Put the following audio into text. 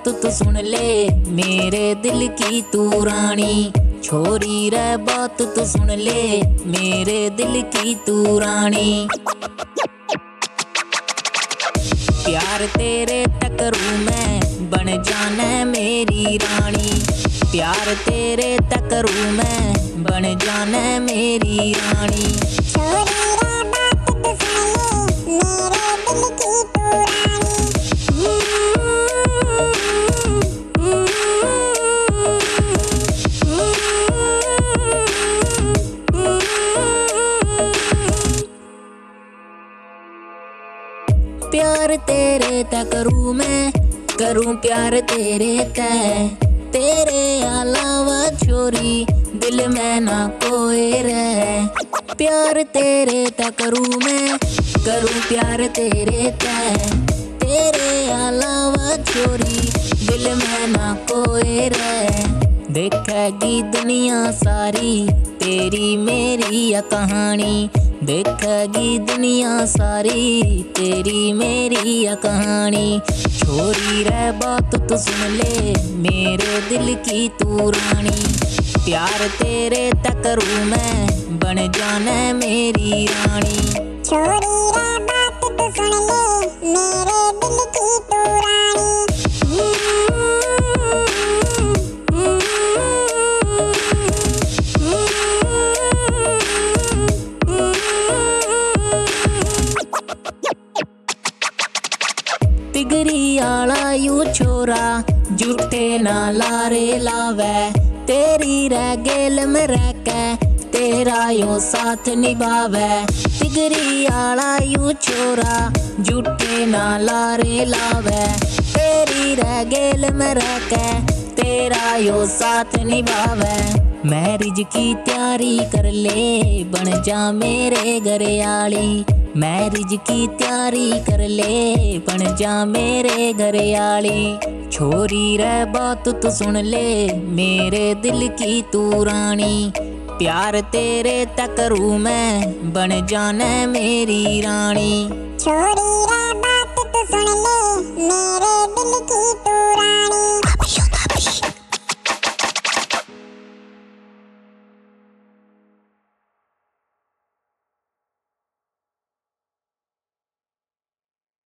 बात तो सुन ले मेरे दिल की तू रानी। छोरी रे बात तो सुन ले मेरे दिल की तू रानी। प्यार तेरे टकरू में बन जाना मेरी रानी। प्यार तेरे टकरू में बन जाना मेरी रानी। छोरी रे बात तो सुन ले मेरे दिल की तू रानी। प्यार तेरे टकरू मैं करूं प्यार तेरे तय। तेरे अलावा छोरी दिल में ना कोई रहे। प्यार तेरे टकरू मैं करूं प्यार तेरे तय। तेरे अलावा छोरी दिल में ना कोई रहे। देखेगी दुनिया सारी तेरी मेरी ये कहानी। देखेगी दुनिया सारी तेरी मेरी ये कहानी। छोरी रे बात तो सुन ले मेरे दिल की तू रानी। प्यार तेरे टकरू में बन जाना मेरी रानी। छोरी रे बात तो सुन ले मेरे दिल की तू रानी। तिगरी आला यू छोरा झूठे ना लारे लावे। तेरी रह गेल में रह के तेरा यो साथ निभावे। तिगरी आला यू छोरा झूठे ना लारे लावे। तेरी रह गेल में रह के तेरा यो साथ निभावे। मैरिज की तैयारी कर ले बन जा मेरे घरयाली। मैरिज की तैयारी कर ले बन जा मेरे घरयाली। छोरी रे बात तो सुन ले मेरे दिल की तू रानी। प्यार तेरे टकरू में बन जाना मेरी रानी। छोरी रे बात तो सुन ले मेरे दिल की तू